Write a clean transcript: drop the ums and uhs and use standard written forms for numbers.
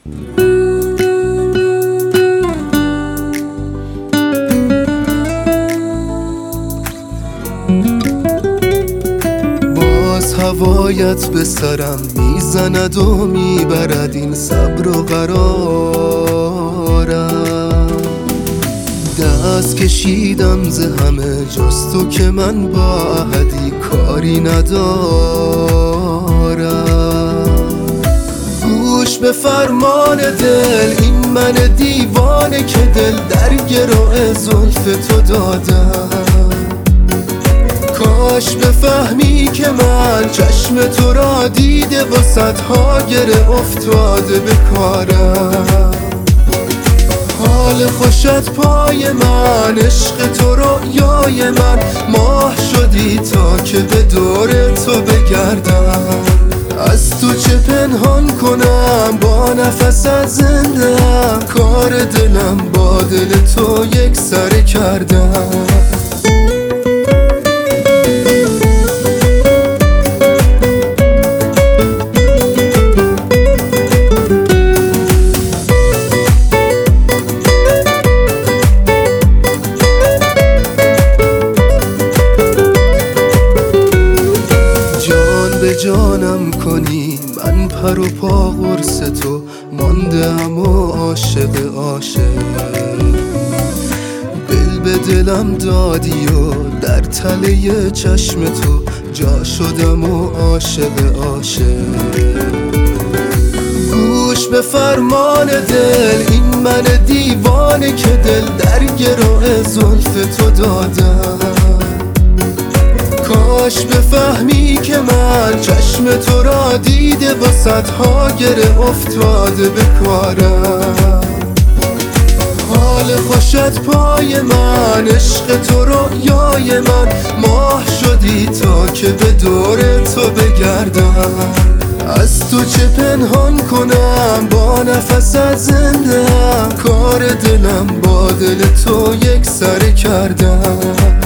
باز هوایت به سرم میزند و میبرد این صبر و قرارم. دست کشیدم ز همه جز تو که من با احدی کاری ندارم. گوش به فرمان دل، این من دیوانه که دل در گروه زلف تو دادم. کاش بفهمی که من چشم تو را دیده و صدها گره افتاده به کارم. حال خوشت پای من، عشق تو رویای من، ماه شدی تا که به دور تو بگردم. از تو چه پنهان کنم، با نفس از زنده‌ام، کار دلم با دل تو یک سره کردم. جانم کنی من پر و پا قرص تو ماندم و عاشق عاشق. دل به دلم دادی و در تله چشم تو جا شدم و عاشق عاشق. گوش به فرمان دل، این من دیوانه که دل در گروه زلف تو دادم. کاش بفهمی که من چشم تو را دیده و صدها گره افتاده به کارم. حال خوشت پای من، عشق تو رویای من، ماه شدی تا که به دور تو بگردم. از تو چه پنهان کنم، با نفس از زنده‌ام، کار دلم با دل تو یک سره کردم.